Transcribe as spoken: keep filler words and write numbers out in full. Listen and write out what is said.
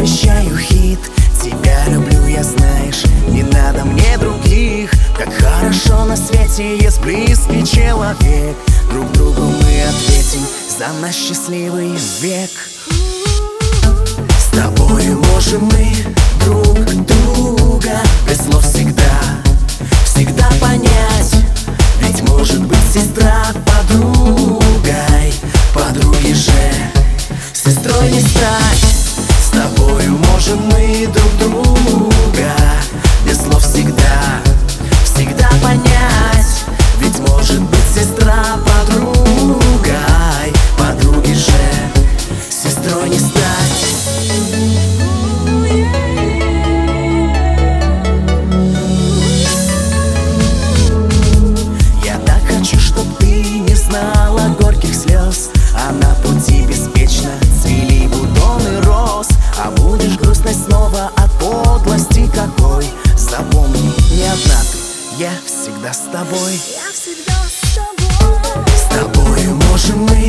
посвящаю хит. Тебя люблю, я, знаешь, не надо мне других. Как хорошо на свете есть близкий человек. Друг другу мы ответим за наш счастливый век. С тобой можем мы друг друга без слов всегда, всегда понять. Ведь может быть сестра подругой, подруги же сестрой не стать. С тобою можем мы друг друга без слов всегда, всегда понять. Ведь может быть сестра подругой, подруги же сестрой не стать. Я так хочу, чтоб ты не знала горьких слез, а на пути беспечно цвели бутоны роз. А будешь грустной снова от подлости какой, запомни, не одна ты, я всегда с тобой. Я всегда с тобой. С тобою можем мы